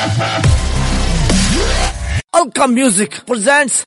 Alka Music presents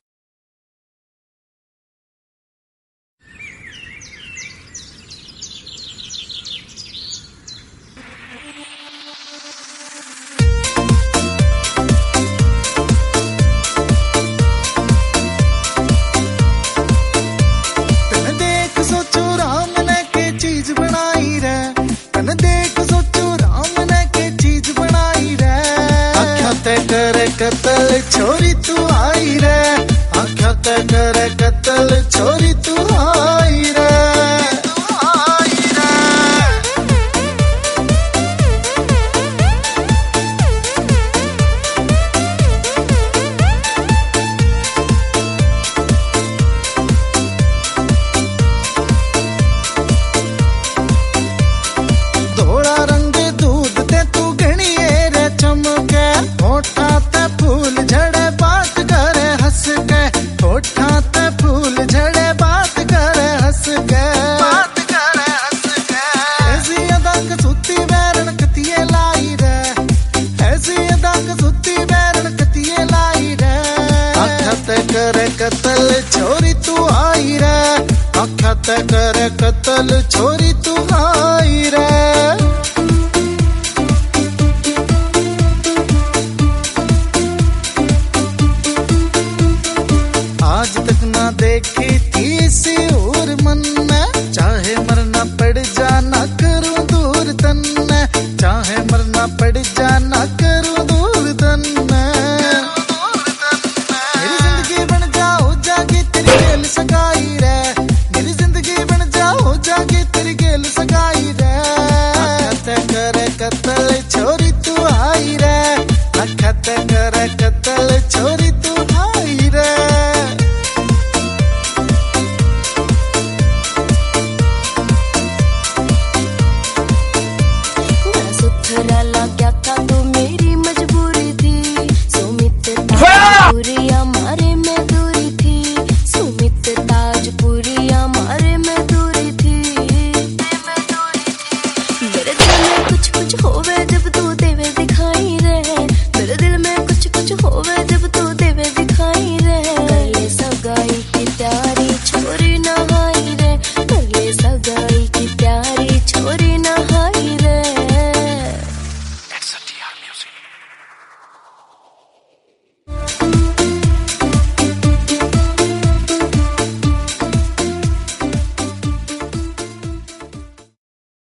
करे कतल छोरी तू आई रे, आँखा ते करे कतल छोरी तू आई रे। धोड़ा रंग दूध ते तू घणिए रे चमके, होठा ते फूल झड़े बात करे हंस के, होठा ते फूल झड़े बात करे हंस के, बात करे हंस के। ऐसी अदा कसूती बैरन कतिये लाई रे, ऐसी अदा कसूती बैरन कतिये लाई रे। आँखा ते करे कतल छोरी तू आई रे, आँखा ते करे कतल छोरी तू आई रे। आज तक ना देखी थी इसी और मन में, चाहे मरना पड़ जाना करूं दूर तन में, चाहे मरना पड़ जाना करूं दूर तन में। मेरी जिंदगी बन जाओ जागी तेरी गेल सगाई रे, मेरी जिंदगी बन जाओ जागी तेरी गेल सगाई रे। आँखा करे कतल छोरी तू आई रे, आँखा करे कतल छोरी तू आई रे। क्या था तो मेरी मजबूरी थी, सुमित ताजपुरी हमारे में दूरी थी, सुमित ताजपुरी हमारे में दूरी थी। मेरे दिल में कुछ कुछ होवे